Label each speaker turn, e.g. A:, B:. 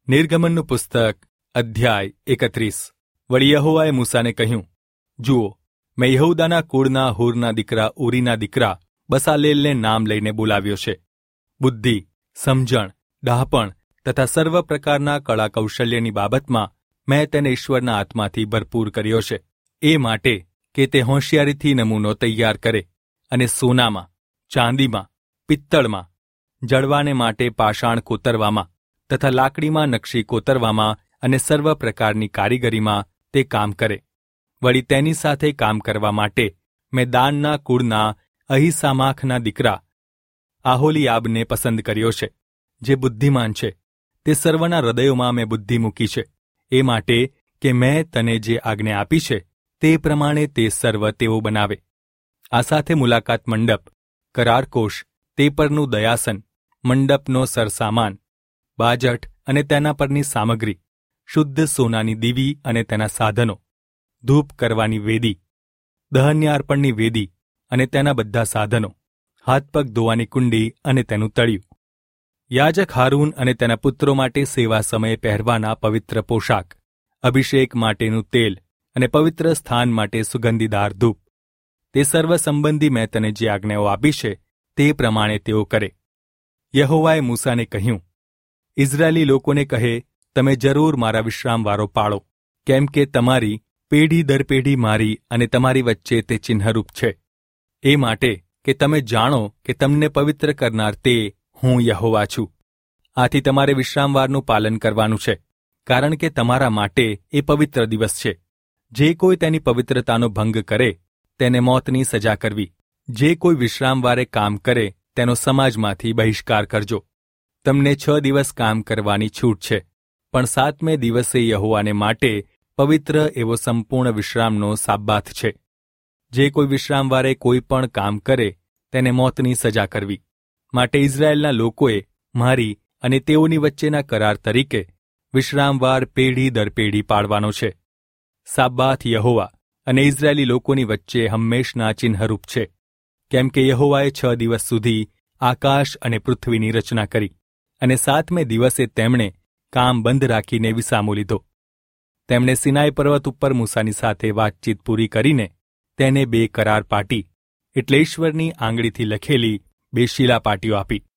A: નિર્ગમનનું પુસ્તક અધ્યાય 31। વળી યહોવાએ મૂસાને કહ્યું, જુઓ, મેં યહૂદાના કુળના હૂરના દીકરા ઉરીના દીકરા બસાલેલને નામ લઈને બોલાવ્યો છે। બુદ્ધિ, સમજણ, ડહાપણ તથા સર્વ પ્રકારના કળા કૌશલ્યની બાબતમાં મેં તેને ઈશ્વરના આત્માથી ભરપૂર કર્યો છે, એ માટે કે તે હોશિયારીથી નમૂનો તૈયાર કરે અને સોનામાં, ચાંદીમાં, પિત્તળમાં, જડવાને માટે પાષાણ કોતરવામાં તથા લાકડીમાં નકશી કોતરવામાં અને સર્વ પ્રકારની કારીગરીમાં તે કામ કરે। વળી તેની સાથે કામ કરવા માટે મેં દાનના કુળના અહીસામાખના દીકરા આહોલિયાબને પસંદ કર્યો છે, જે બુદ્ધિમાન છે। તે સર્વના હૃદયોમાં મેં બુદ્ધિ મૂકી છે, એ માટે કે મેં તને જે આજ્ઞા આપી છે તે પ્રમાણે તે સર્વ તેઓ બનાવે। આ સાથે મુલાકાત મંડપ, કરારકોશ, તે પરનું દયાસન, મંડપનો સરસામાન, બાજટ અને તેના પરની સામગ્રી, શુદ્ધ સોનાની દીવી અને તેના સાધનો, ધૂપ કરવાની વેદી, દહન્યાર્પણની વેદી અને તેના બધા સાધનો, હાથ પગ ધોવાની કુંડી અને તેનું તળિયું, યાજક હારૂન અને તેના પુત્રો માટે સેવા સમયે પહેરવાના પવિત્ર પોશાક, અભિષેક માટેનું તેલ અને પવિત્ર સ્થાન માટે સુગંધીદાર ધૂપ, તે સર્વ સંબંધી મેં તને જે આજ્ઞાઓ આપી છે તે પ્રમાણે તેઓ કરે। યહોવાએ મૂસાને કહ્યું, ઇઝરાયેલી લોકોને કહે, તમે જરૂર મારા વિશ્રામવારો પાળો, કેમ કે તમારી પેઢી દર પેઢી મારી અને તમારી વચ્ચે તે ચિહ્નરૂપ છે, એ માટે કે તમે જાણો કે તમને પવિત્ર કરનાર તે હું યહોવા છું। આથી તમારે વિશ્રામવારનું પાલન કરવાનું છે, કારણ કે તમારા માટે એ પવિત્ર દિવસ છે। જે કોઈ તેની પવિત્રતાનો ભંગ કરે તેને મોતની સજા કરવી। જે કોઈ વિશ્રામવારે કામ કરે તેનો સમાજમાંથી બહિષ્કાર કરજો। તમને 6 દિવસ કામ કરવાની છૂટ છે, પણ 7મે દિવસે યહોવાને માટે પવિત્ર એવો સંપૂર્ણ વિશ્રામનો સાબ્બાથ છે। જે કોઈ વિશ્રામવારે કોઈ પણ કામ કરે તેને મોતની સજા કરવી। માટે ઇઝરાયેલના લોકોએ મારી અને તેઓની વચ્ચેના કરાર તરીકે વિશ્રામવાર પેઢી દર પેઢી પાળવાનો છે। સાબ્બાથ યહોવા અને ઇઝરાયેલી લોકોની વચ્ચે હંમેશના ચિહ્નરૂપ છે, કેમ કે યહોવાએ 6 દિવસ સુધી આકાશ અને પૃથ્વીની રચના કરી અને 7મે દિવસે તેમણે કામ બંધ રાખીને વિસામો લીધો। તેમણે સિનાઈ પર્વત ઉપર મૂસાની સાથે વાતચીત પૂરી કરીને તેને 2 કરાર પાટી, એટલે ઈશ્વરની આંગળીથી લખેલી 2 શિલાપાટીઓ આપી।